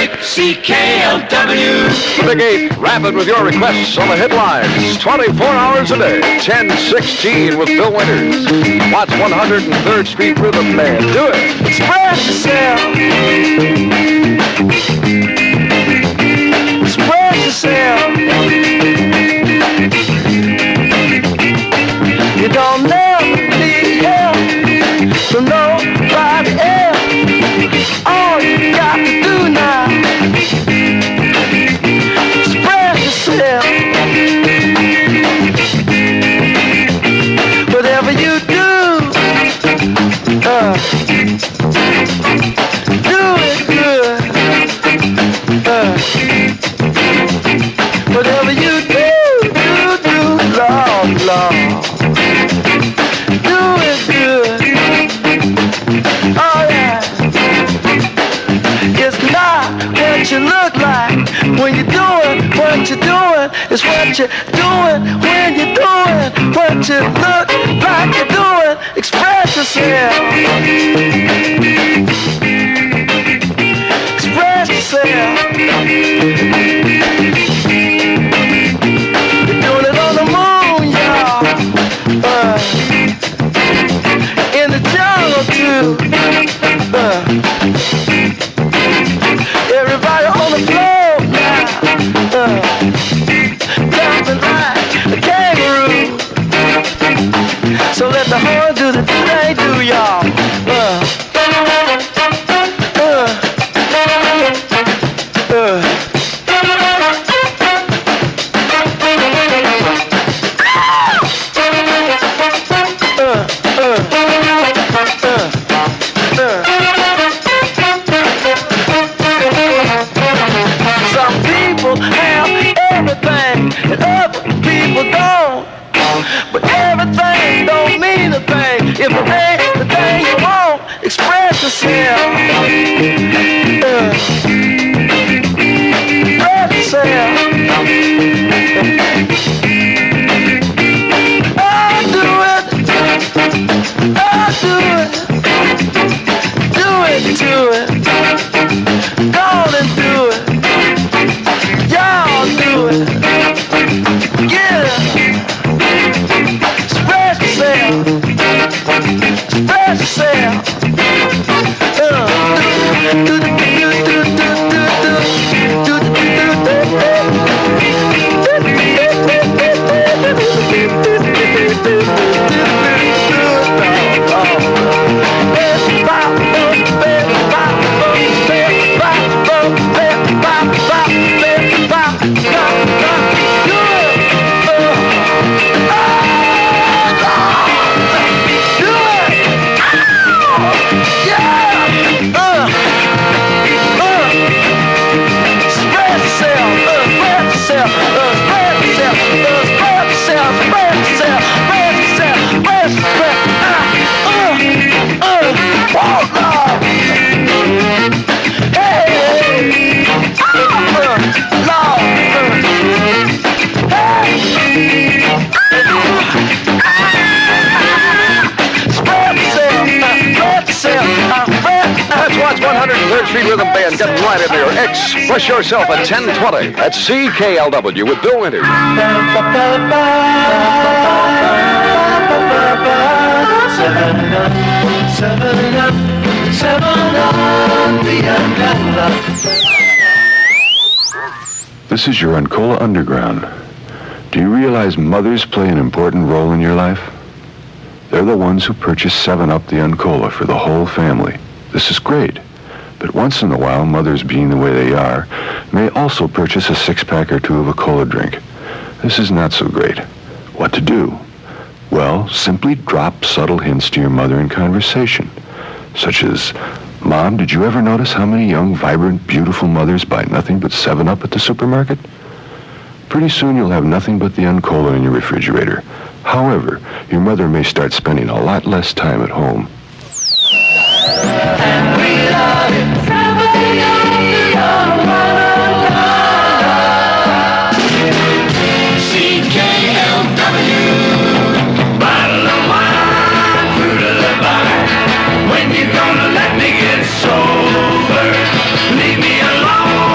CKLW. The Big 8, rapid with your requests on the headlines. 24 hours a day. 10:16 with Bill Winters. Watch 103rd Street Rhythm Band. Do it. Express yourself. Express yourself. You don't never need help from nobody else. All you got to do now, express yourself. Whatever you do, do it good. Whatever you do, Lord, Lord. Do it good. Oh yeah. It's not what you look like when you're doing what you're doing. It's what you're doing when you're doing what you look like you're doing. Express yourself. Express yourself. You're doing it on the moon, y'all. In the jungle too. Everybody on the floor now, jumping like a kangaroo. So let the horn do the do they do, y'all. Some people have everything and other people don't. But everything don't mean a thing if it ain't the thing you want. Express yourself. Express yourself. Oh, do it. Oh, do it. Do it, do it. Go on and do it. Y'all do it. Get it. Express yourself. Express yourself. Watch 103rd Street Rhythm Band. Get right in there. Express yourself at 10:20 at CKLW with Bill Winters. This is your Uncola Underground. Do you realize mothers play an important role in your life? They're the ones who purchase 7-Up the Uncola for the whole family. This is great, but once in a while, mothers being the way they are, may also purchase a 6-pack or 2 of a cola drink. This is not so great. What to do? Well, simply drop subtle hints to your mother in conversation, such as, "Mom, did you ever notice how many young, vibrant, beautiful mothers buy nothing but 7-Up at the supermarket?" Pretty soon you'll have nothing but the Uncola in your refrigerator. However, your mother may start spending a lot less time at home. And we love it. When you gonna let me get sober? Leave me alone.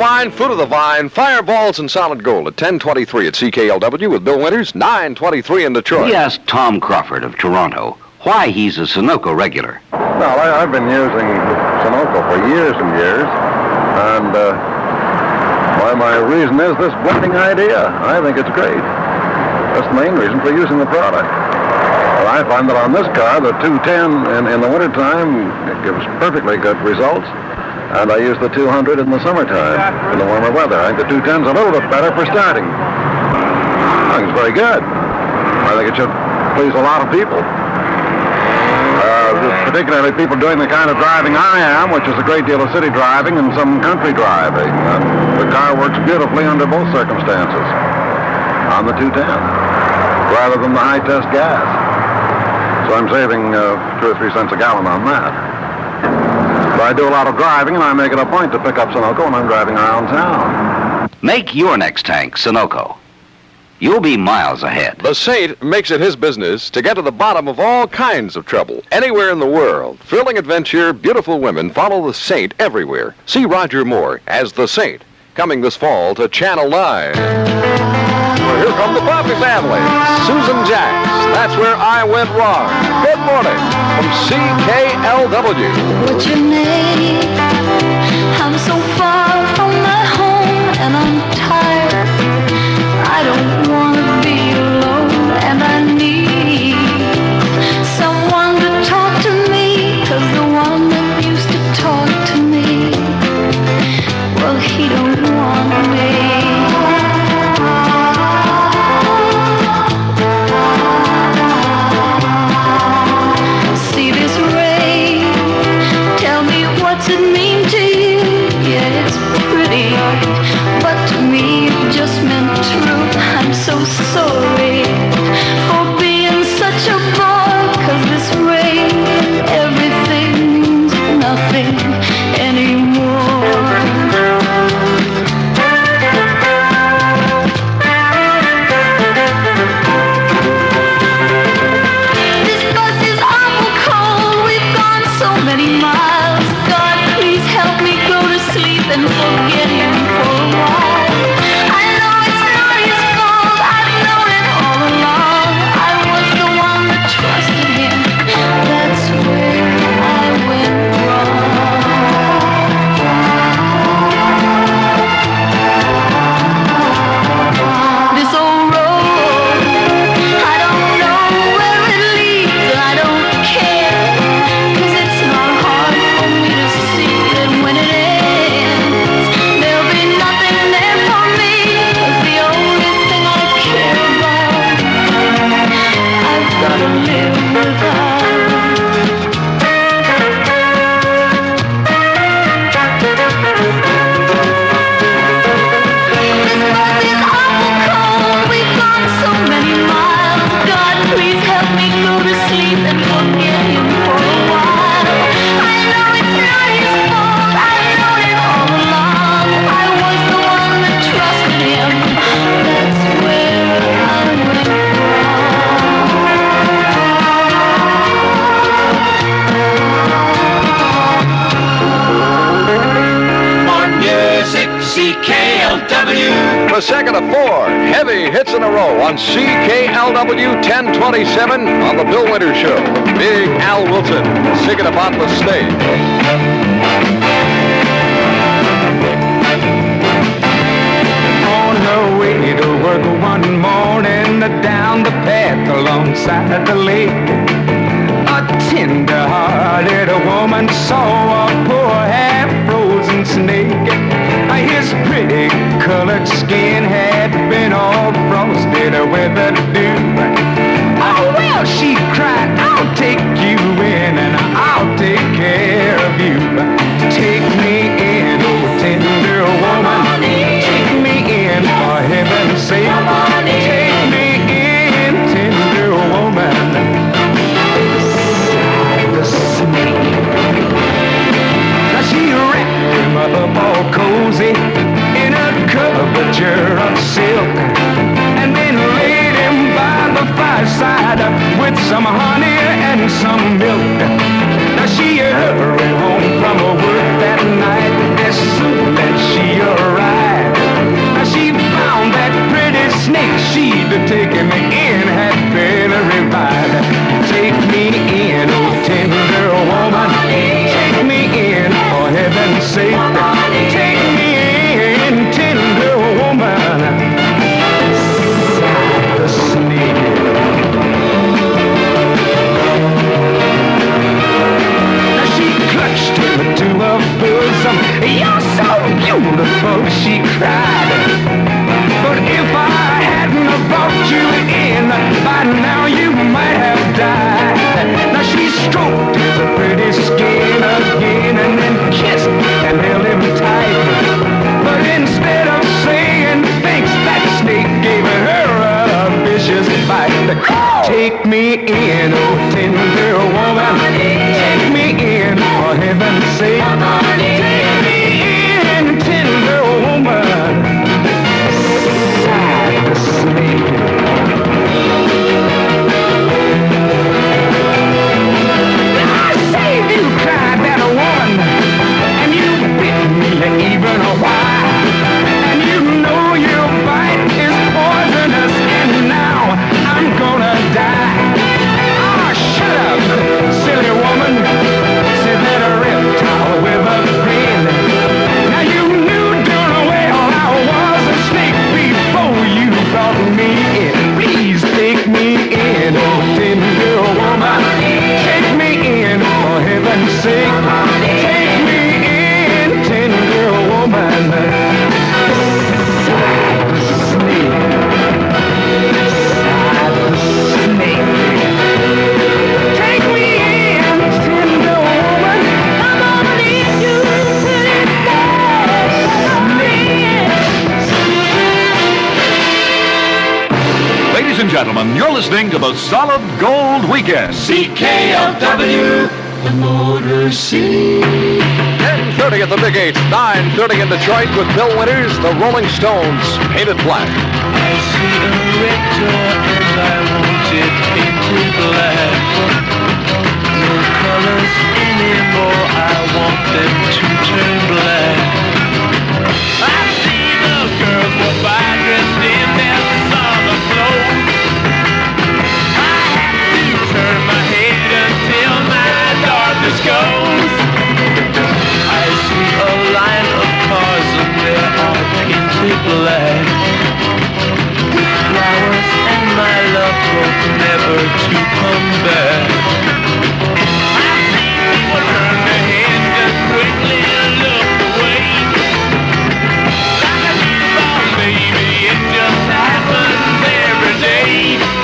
wine, fruit of the vine, fireballs and solid gold at 10:23 at CKLW with Bill Winters, 9:23 in Detroit. We asked Tom Crawford of Toronto why he's a Sunoco regular. Well, I've been using Sunoco for years and years, and why my reason is this blending idea. I think it's great. That's the main reason for using the product. Well, I find that on this car, the 210 in the wintertime gives perfectly good results, and I use the 200 in the summertime, in the warmer weather. I think the 210's a little bit better for starting. I think it's very good. I think it should please a lot of people. Particularly people doing the kind of driving I am, which is a great deal of city driving and some country driving. The car works beautifully under both circumstances on the 210, rather than the high-test gas. So I'm saving 2 or 3 cents a gallon on that. But I do a lot of driving, and I make it a point to pick up Sunoco when I'm driving around town. Make your next tank Sunoco. You'll be miles ahead. The Saint makes it his business to get to the bottom of all kinds of trouble, anywhere in the world. Thrilling adventure, beautiful women follow the Saint everywhere. See Roger Moore as the Saint, coming this fall to Channel 9. Well, here come the Buffy family. Susan Jacks, that's where I went wrong. Good morning from CKLW. What's your name? I'm so far from my home and I'm tired. I don't want to be alone and I need someone to talk to me, 'cause the one that used to talk to me, well, he don't want me. See this rain, tell me what's it mean to you? Yeah, it's pretty, but to me it just meant true. I'm so sorry for being such a bore, 'cause this rain and everything means nothing anymore. This bus is awful cold, we've gone so many miles. God, please help me go to sleep and forget him for a while. I know it's not his fault, I've known it all along. I was the one that trusted him, that's where I went wrong. This old road, I don't know where it leads, I don't care, 'cause it's not hard for me to see that when it ends, there'll be nothing there for me, 'cause the only thing I care about, I've gotta live without. This bus is awful cold, we've gone so many miles. God, please help me go to sleep and forget him for a while. I know it's not his fault, I've known it all along. I was the one that trusted him, that's where I went wrong. More music, CKLW. The second of 4 heavy hits in a row on CKLW 1027 on the Bill Winters Show. Big Al Wilson singing about the state. On her way to work one morning, down the path alongside the lake, a tender-hearted woman saw a poor half-frozen snake. His pretty colored skin had been all frosted with the dew. Oh, well, she cried, I'll take you in and I'll take care of you. Take me in, oh, tender woman. Take me in, for heaven's sake. Take me in, tender woman. Sighed the snake. Now she wrapped him up all cozy in a curvature of silk, and then laid him by the fireside with some honey and some milk. Now she hurried home from her work that night as soon as she arrived. died. But if I hadn't have brought you in, by now you might have died. Now she stroked his pretty skin again and then kissed and held him tight. But instead of saying thanks, that snake gave her a vicious bite. Take me in, oh tender woman. Take me in, for heaven's sake. Take me in, tender woman. Sighed the snake. I saved you, cried that woman, and you bit me even a while. And you know your bite is poisonous, and now I'm gonna die. Ah, shut up, silly woman, said that reptile with a grin. Now you knew darn well I was a snake before you brought me in. Please take me in, oh tender woman. Take me in, for heaven's sake. Take me in, tender woman. Sighed the snake. Sighed the snake. Take me in, tender woman. I'm gonna leave you pretty bad. Ladies and gentlemen, you're listening to the Solid Gold Weekend. CKLW, the Motor City. 10:30 at the Big 8, 9:30 in Detroit with Bill Winters, the Rolling Stones, Painted Black. I see a red door and I want it painted black. No colors anymore, I want them to turn black. I see the girls go by dressed in their summer clothes. I have to turn my head until my darkness goes. I see a line of cars and they are painted black. With flowers and my love hope never to come back. I see people turn their heads and quickly look away. Like a newborn baby, it just happens every day.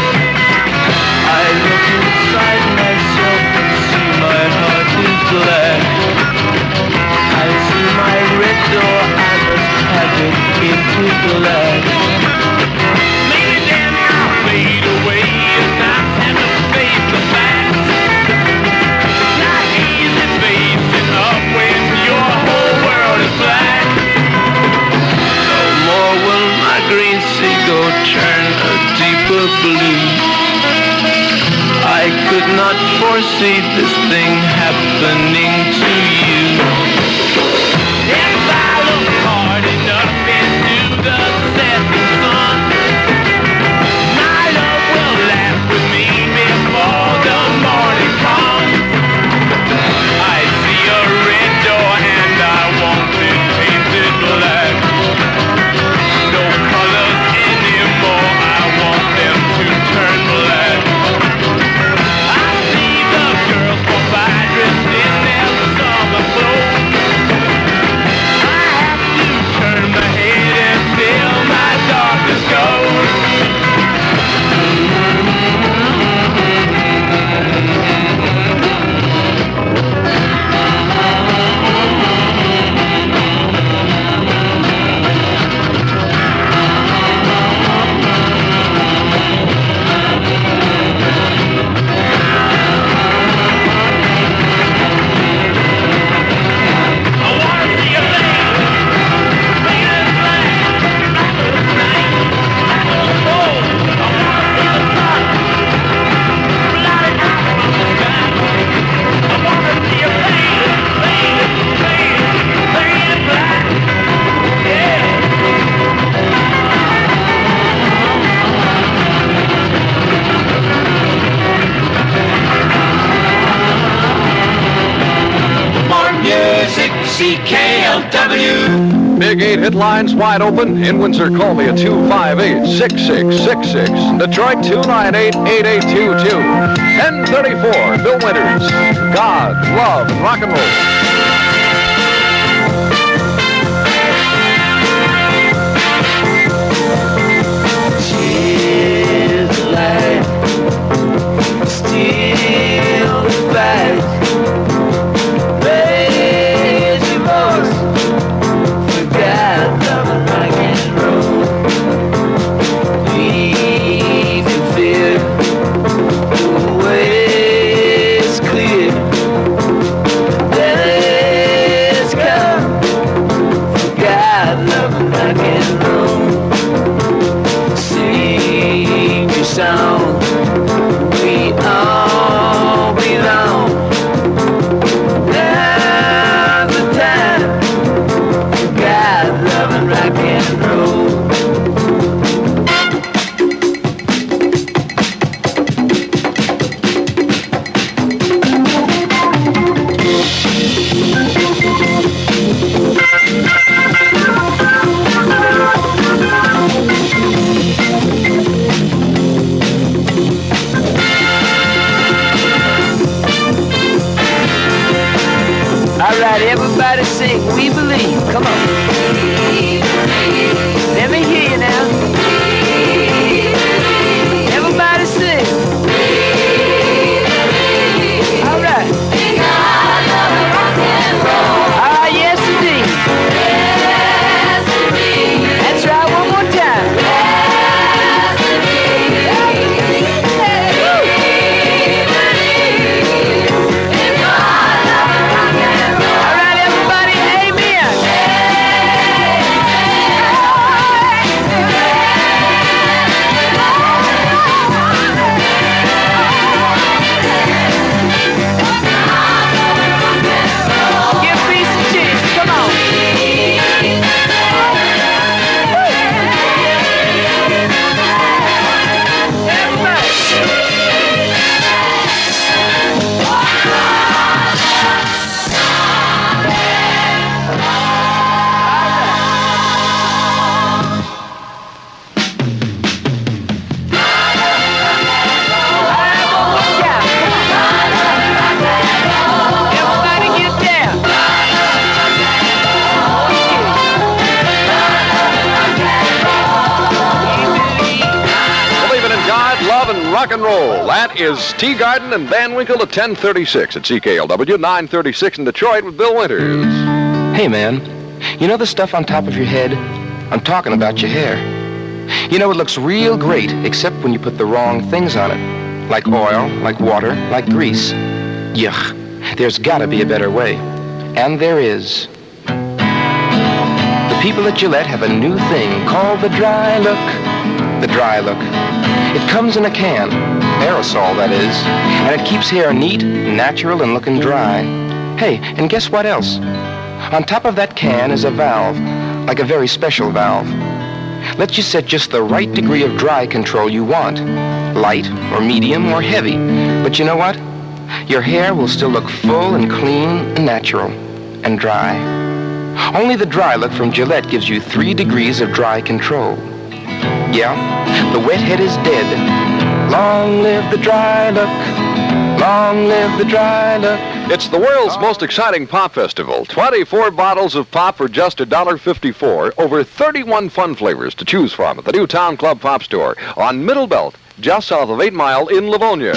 I look inside myself and see my heart is black. I see my red door, I must have it painted black. Maybe then I'll fade away and not have to face the facts. It's not easy facing up when your whole world is black. No more will my green seagull turn a deeper blue. I could not foresee this thing happening to you. If I look hard enough into the setting sun, my love will laugh with me before the morning comes. I see a red door and I want it painted black. No colors anymore, I want them to turn black. I see the girls go by dressed in their summer clothes. I have to turn my head until my darkness goes. I wanna see a lady painted black, black as night, black as gold. I wanna see the sun blotted out from the sky. I wanna see a lady painted black, yeah. More music, CKLW. Big 8 headlines wide open. In Windsor, call me at 258-6666. Detroit, 298-8822. 1034, Bill Winters. God, love, and rock and roll. rock and roll. Sing your song. We all belong. Now's the time. God loving rock and roll. Alright, everybody sing, we believe. Come on. Let me hear you now. Everybody sing. Alright. Ah, yes indeed. That's right, one more time. Alright, everybody, amen. Give me some cheers, come on. Everybody get down. Believing in God, love, and rock and roll. That is Tea Garden and Van Winkle at 1036 at CKLW, 936 in Detroit with Bill Winters. Hey, man, you know the stuff on top of your head? I'm talking about your hair. You know, it looks real great, except when you put the wrong things on it. Like oil, like water, like grease. Yuck. There's gotta be a better way. And there is. The people at Gillette have a new thing called the Dry Look. The Dry Look. It comes in a can, aerosol that is, and it keeps hair neat, natural, and looking dry. Hey, and guess what else? On top of that can is a valve, like a very special valve. Lets you set just the right degree of dry control you want. Light, or medium, or heavy. But you know what? Your hair will still look full and clean and natural and dry. Only the Dry Look from Gillette gives you 3 degrees of dry control. Yeah, the wet head is dead. Long live the Dry Look. Long live the Dry Look. It's the world's most exciting pop festival. 24 bottles of pop for just $1.54. Over 31 fun flavors to choose from at the new Town Club Pop Store on Middle Belt, just south of 8 Mile in Livonia.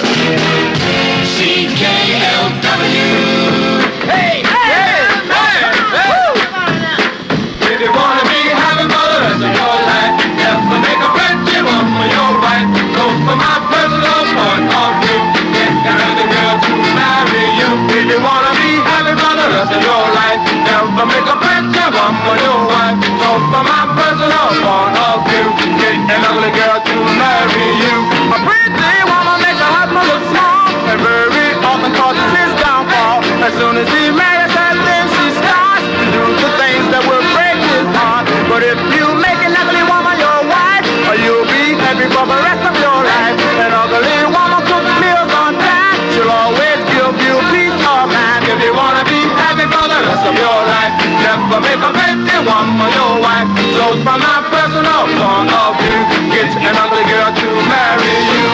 CKLW. Hey, hey, hey, hey. If you want to be happy for the rest of your life, never make a friendship of your right. So for my personal point of view, get another girl to marry you. If you want to be happy for the rest of your life, never make a friendship of your wife. So for my personal point of view, get an ugly girl to marry you. A pretty woman makes a husband look small, and very often causes his downfall. As soon as he marries her, then she starts to do the things that will break his heart. But if you make an ugly woman your wife, you'll be happy for the rest of your life. An ugly woman cooks meals on time, she'll always give you peace of mind. If you want to be happy for the rest of your life, never make a pretty woman your wife. So from my personal point of view, get an ugly girl to marry you.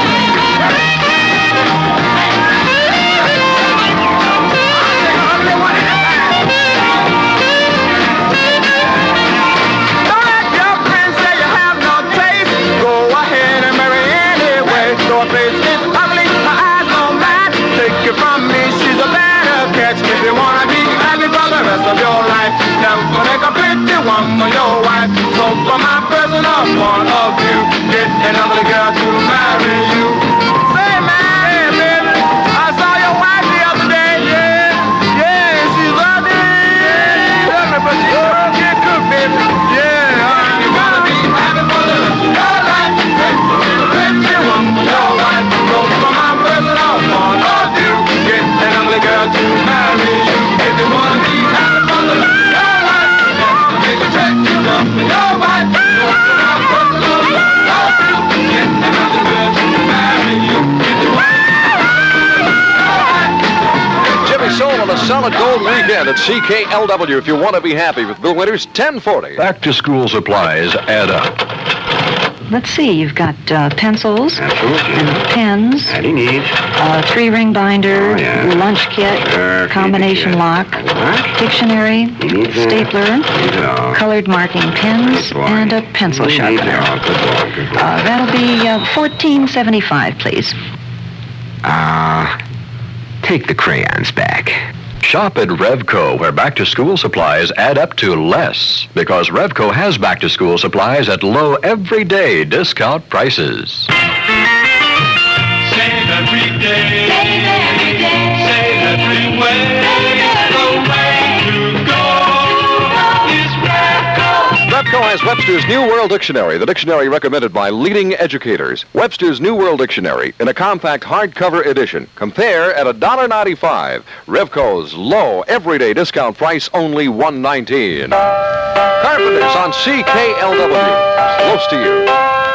If you wanna be happy for the rest of your life, never make a pretty woman your wife. So from my personal point of view, get an ugly girl to marry you. Say man, hey baby, I saw your wife the other day, yeah, she's ugly, but she can't cook, baby, yeah. Solid Gold Weekend at CKLW. If you want to be happy with Bill Winters, 1040. Back to school supplies add up. Let's see, you've got pencils and pens, 3-ring binder, lunch kit, combination lock, dictionary, stapler, colored marking pens, and a pencil sharpener. That'll be $14.75, please. Take the crayons back. Shop at Revco, where back-to-school supplies add up to less, because Revco has back-to-school supplies at low everyday discount prices. Save every day. Save every day. Save everywhere. The way to go is Revco. Revco has Webster's New World Dictionary, the dictionary recommended by leading educators. Webster's New World Dictionary in a compact hardcover edition. Compare at $1.95. Revco's low everyday discount price only $1.19. Carpenters on CKLW. Close to you.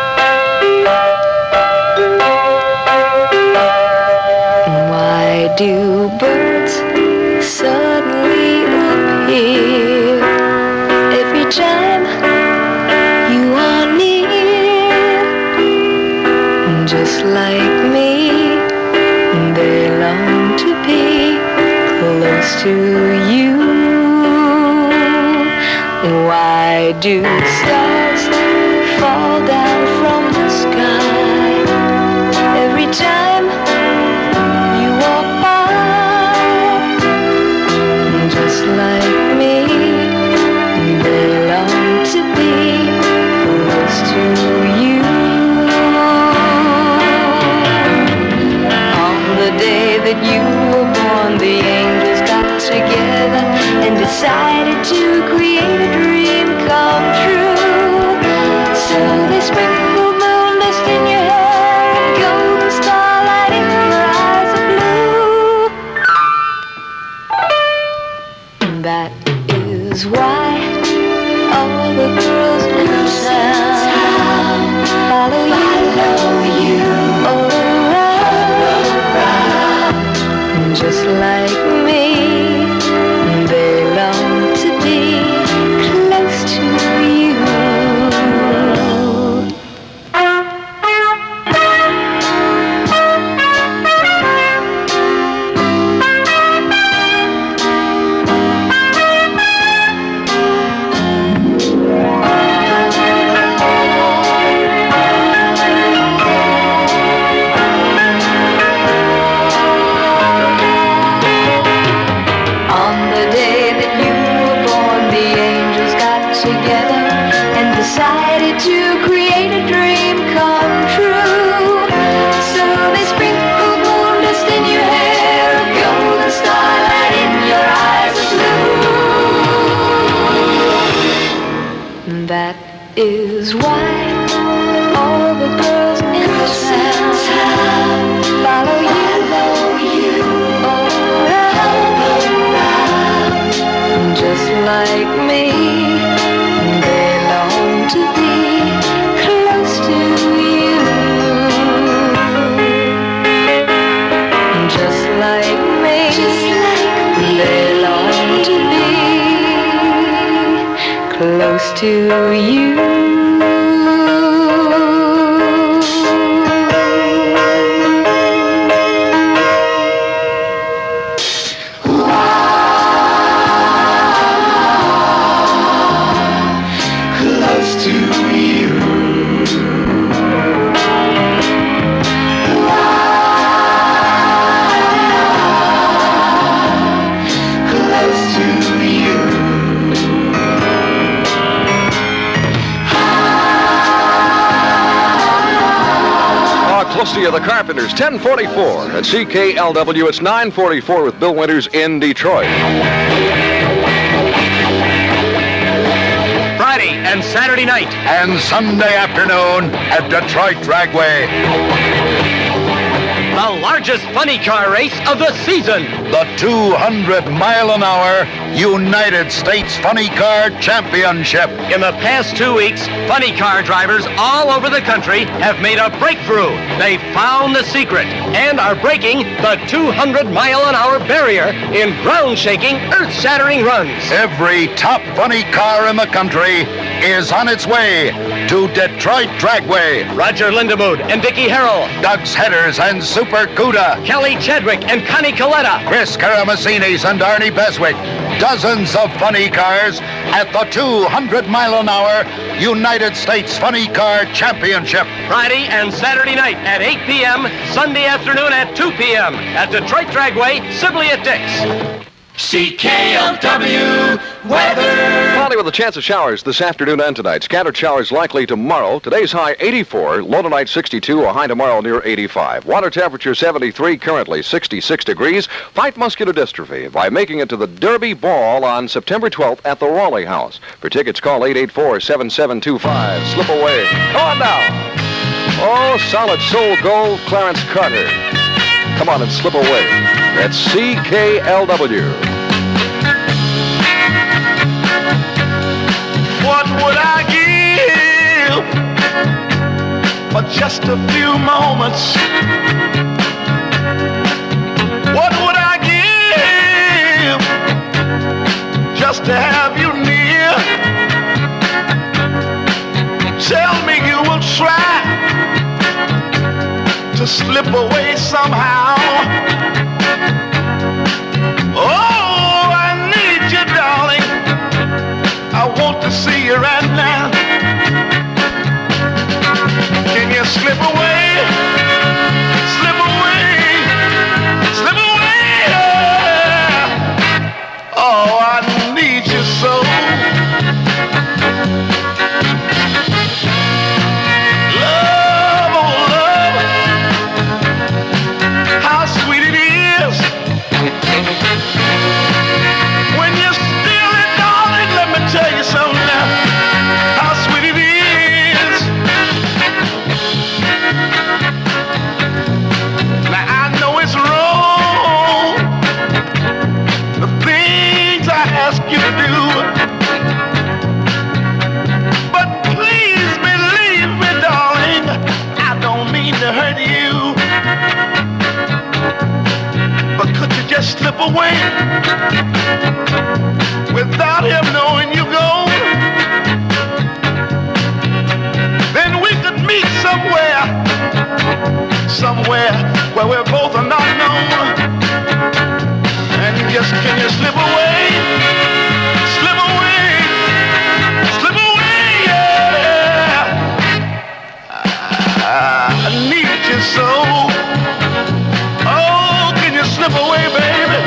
Why do birds suddenly appear every time you are near? Just like me, they long to be close to you. Why do stars fall down from the sky every time you walk by? Just like me, they long to be close to you. On the day that you were born, the angels got together and decided to create a dream come true. So they sprinkled moon dust in your hair and golden starlight in your eyes of blue. That is why all the girls in town follow you all around. Just like me, they long to be close to you. On the day that you were born, the angels got together and decided to create a dream come true. So they sprinkled moon dust in your hair, a golden starlight in your eyes of blue. That is why all the girls in town follow you all around. Just like me, they long to be close to you. Just like me, they long to be close to you. Close to you. Close to you. Close to you, the Carpenters, 1044. At CKLW, it's 944 with Bill Winters in Detroit. Friday and Saturday night. And Sunday afternoon at Detroit Dragway. the largest funny car race of the season. The 200-mile-an-hour United States Funny Car Championship. In the past 2 weeks, funny car drivers all over the country have made a breakthrough. They found the secret and are breaking the 200-mile-an-hour barrier in ground-shaking, earth-shattering runs. Every top funny car in the country is on its way to Detroit Dragway. Roger Lindemood and Dickie Harrell. Doug's Headers and Super Cuda. Kelly Chadwick and Connie Coletta. Chris Karamessinis and Arnie Beswick. Dozens of funny cars at the 200-mile-an-hour United States Funny Car Championship. Friday and Saturday night at 8 p.m., Sunday afternoon at 2 p.m. at Detroit Dragway, Sibley at Dix. CKLW weather. Cloudy with a chance of showers this afternoon and tonight. Scattered showers likely tomorrow. Today's high 84, low tonight 62, a high tomorrow near 85. Water temperature 73, currently 66 degrees. Fight muscular dystrophy by making it to the Derby Ball on September 12th at the Raleigh House. For tickets, call 884-7725. Slip away. Come on now. Oh, solid soul gold, Clarence Carter. Come on and slip away. That's CKLW. What would I give for just a few moments? What would I give just to have you near? Tell me you will try to slip away somehow. Oh, I need you, darling. I want to see you right now. Can you slip away? Slip away. Slip away. Oh, I need you so. Love, oh love. How sweet it is. When you're still it, darling, let me tell you something now. How sweet it is. Now I know it's wrong, the things I ask you to do, but please believe me, darling, I don't mean to hurt you. But could you just slip away without him knowing you gone? Then we could meet somewhere where we're both are not known. And just can you slip away? Slip away. Slip away, yeah. I need you so. Slip away, baby.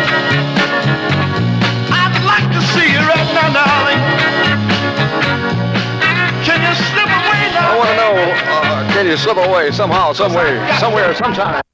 I'd like to see you right now, darling. Can you slip away now? I want to know, can you slip away somehow, some way, somewhere, sometime?